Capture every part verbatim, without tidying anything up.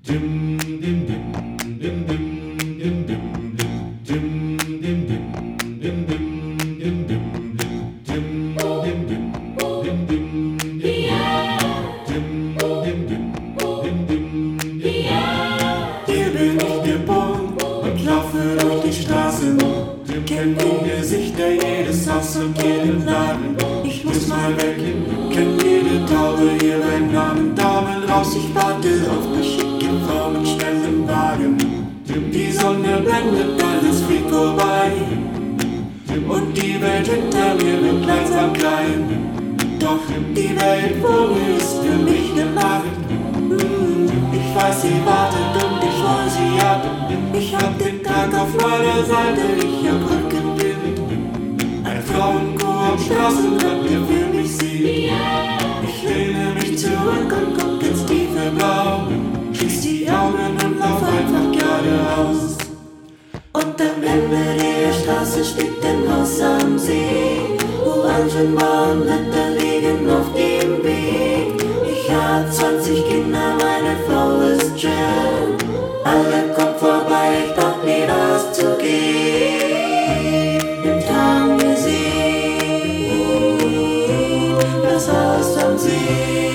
Hier bin ich geboren und laufe durch die Straßen. Kenn die Gesichter, jedes Haus und jeden Laden. Ich muss mal weg, kenn jede Taube hier beim Namen. Daumen raus, ich warte auf die schicke Frau mit schnellem Wagen. Die Sonne blendet, alles fliegt vorbei. Und die Welt hinter mir wird langsam klein. Doch die Welt vor mir ist für mich gemacht. Ich weiß, sie wartet und ich hol sie ab. Ich hab den Tag auf meiner Seite, ich hab Rückenwind. Ein Frauenchor am Straßenrand, der für mich singt. Ich lehne mich zurück und guck ins tiefe Blau. Schließ die Augen und lauf einfach geradeaus. Und am Ende der Straße steht ein Haus am See. Orangenbaumblätter liegen auf dem Weg. Ich hab zwanzig Kinder, meine Frau ist schön. Alle kommen vorbei, ich brauch nie rauszugehen. Im Traum gesehen, das Haus am See.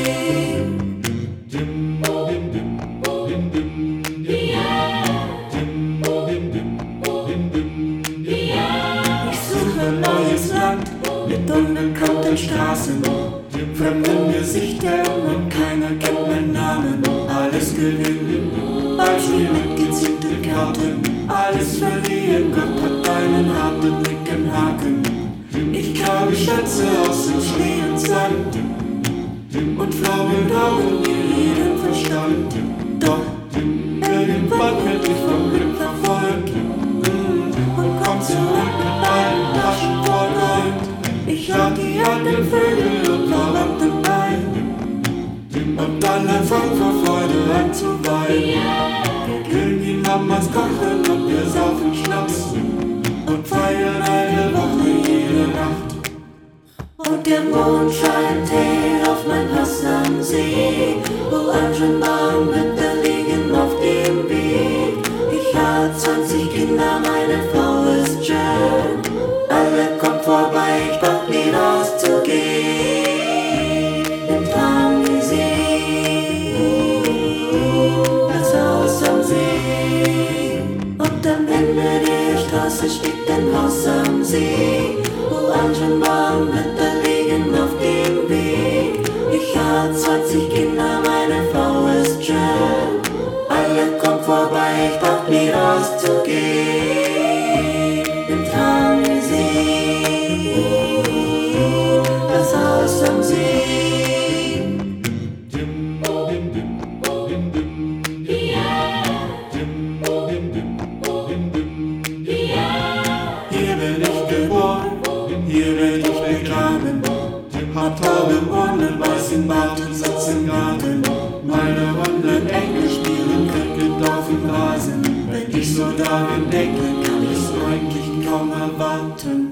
Ich suche ein neues Land mit unbekannten Straßen, fremden Gesichtern und keiner kennt meinen Namen. Alles gewinnen, Beispiel mit gezielten Karten. Alles verlieren, Gott hat einen harten, dicken Haken. Ich grabe Schätze aus dem Schnee und Sand und Frauen rauben mir jeden Verstand. Doch irgendwann werd ich vom Glück verfolgt und komm zurück mit allen Taschen voll Gold. Ich lad die alten Vögel und verwandten ein und alle fangen vor Freude an zu weinen. Wir grillen die Mamas, kochen und wir saufen Schnaps und feiern eine Woche jede Nacht. Und der Mond scheint hell auf mein Haus am See. Orangenbaumblätter liegen auf dem Weg. Ich hab zwanzig Kinder, meine Frau ist schön. Alle kommen vorbei, ich brauch nie rauszugehen. Im Traum gesehen, das Haus am See. Und am Ende der Straße steht ein Haus am See. Orangenbaumblätter liegen auf dem Weg. Ich hab zwanzig Kinder, meine Frau ist schön. Alle kommen vorbei, ich brauch nie rauszugehen. Im Traum gesehen, das Haus am See. Hier bin ich geboren, hier werd ich begraben. Hab Taube im Ohren, weißen Bart und sitz im Garten. Meine runden Enkel spielen Cricket auf dem Rasen. Wenn ich so daran denke, kann ich's eigentlich kaum erwarten.